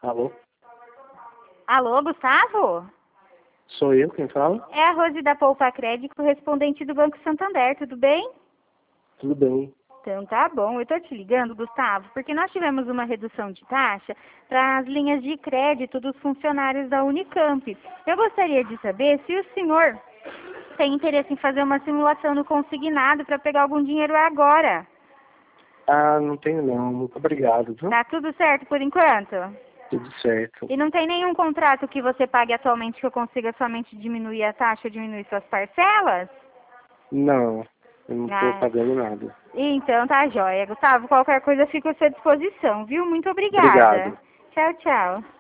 Alô? Alô, Gustavo? Sou eu quem fala? É a Rose da Poupa Crédito, correspondente do Banco Santander, tudo bem? Tudo bem. Então tá bom, eu tô te ligando, Gustavo, porque nós tivemos uma redução de taxa para as linhas de crédito dos funcionários da Unicamp. Eu gostaria de saber se o senhor tem interesse em fazer uma simulação no consignado para pegar algum dinheiro agora. Ah, não tenho não. Muito obrigado, viu? Tá tudo certo por enquanto? Tudo certo. E não tem nenhum contrato que você pague atualmente que eu consiga somente diminuir a taxa ou diminuir suas parcelas? Não, eu não tô Ah, pagando nada. então tá jóia. Gustavo, qualquer coisa fica à sua disposição, viu? Muito obrigada. Obrigado. Tchau, tchau.